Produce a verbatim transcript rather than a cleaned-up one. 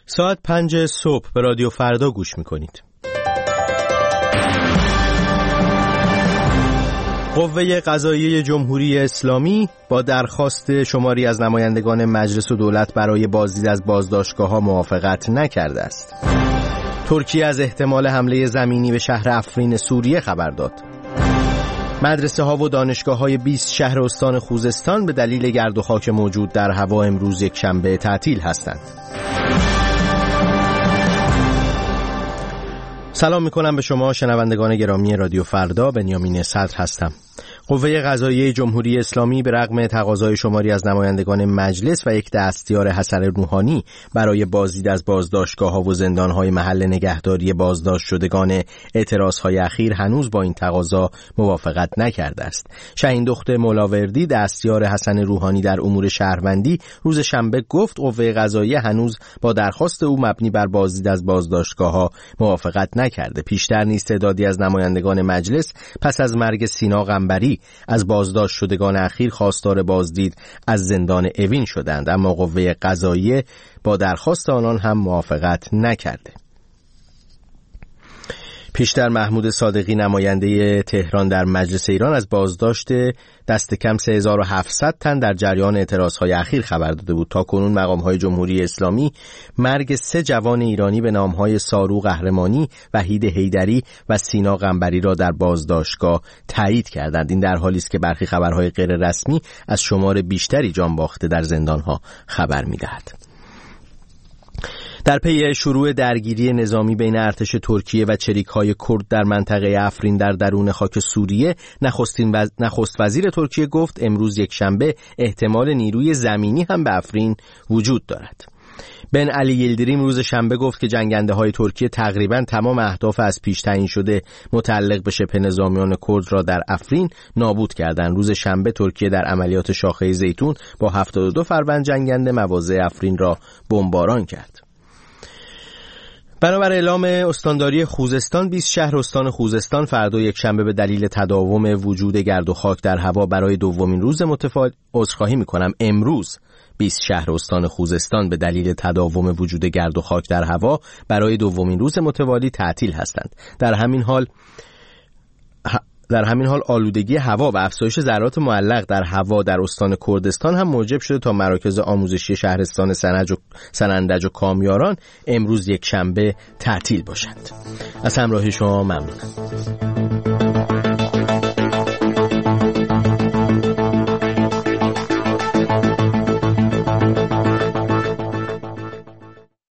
ساعت پنج صبح به رادیو فردا گوش میکنید. قوه قضاییه جمهوری اسلامی با درخواست شماری از نمایندگان مجلس و دولت برای بازدید از بازداشتگاه‌ها موافقت نکرده است. ترکیه از احتمال حمله زمینی به شهر افرین سوریه خبر داد. مدرسه ها و دانشگاه های بیست شهر استان خوزستان به دلیل گرد و خاک موجود در هوا امروز یک شنبه تعطیل هستند. سلام میکنم به شما شنوندگان گرامی رادیو فردا. بنیامین صدر هستم. قوه قضاییه جمهوری اسلامی به رغم تقاضای شماری از نمایندگان مجلس و یک دستیار حسن روحانی برای بازدید از بازداشتگاه‌ها و زندان‌های محل نگهداری بازداشت شدگان اعتراض‌های اخیر هنوز با این تقاضا موافقت نکرده است. شاهیندخت مولاوردی دستیار حسن روحانی در امور شهروندی روز شنبه گفت قوه قضاییه هنوز با درخواست او مبنی بر بازدید از بازداشتگاه‌ها موافقت نکرده. پیشتر نیز تعدادی از نمایندگان مجلس پس از مرگ سینا قنبری از بازداشت شدگان اخیر خواستار بازدید از زندان اوین شدند، اما قوه قضاییه با درخواست آنان هم موافقت نکرده. پیشتر محمود صادقی نماینده تهران در مجلس ایران از بازداشت دست کم سه هزار و هفتصد تن در جریان اعتراضهای اخیر خبر داده بود. تا کنون مقام‌های جمهوری اسلامی مرگ سه جوان ایرانی به نام‌های سارو قهرمانی، وحید حیدری و سینا قنبری را در بازداشتگاه تایید کردند. این در حالی است که برخی خبرهای غیر رسمی از شمار بیشتری جان باخته در زندان‌ها خبر می‌دهد. در پی شروع درگیری نظامی بین ارتش ترکیه و چریک‌های کرد در منطقه افرین در درون خاک سوریه، نخستین وز... نخست وزیر ترکیه گفت امروز یک شنبه احتمال نیروی زمینی هم به افرین وجود دارد. بن علی یلدریم روز شنبه گفت که جنگنده‌های ترکیه تقریباً تمام اهداف از پیش تعیین شده متعلق به شبه نظامیان کرد را در افرین نابود کردند. روز شنبه ترکیه در عملیات شاخه زیتون با هفتاد و دو فروند جنگنده مواضع افرین را بمباران کرد. بنابر اعلام استانداری خوزستان، بیست شهر استان خوزستان فردا یک شنبه به دلیل تداوم وجود گرد و خاک در هوا برای دومین روز متفاوت عذرخواهی می‌کنم امروز بیست شهر استان خوزستان به دلیل تداوم وجود گرد و خاک در هوا برای دومین روز متوالی تعطیل هستند. در همین حال در همین حال آلودگی هوا و افزایش ذرات معلق در هوا در استان کردستان هم موجب شده تا مراکز آموزشی شهرستان سنج و سنندج و کامیاران امروز یک شنبه تعطیل باشند. از همراهی شما ممنونم.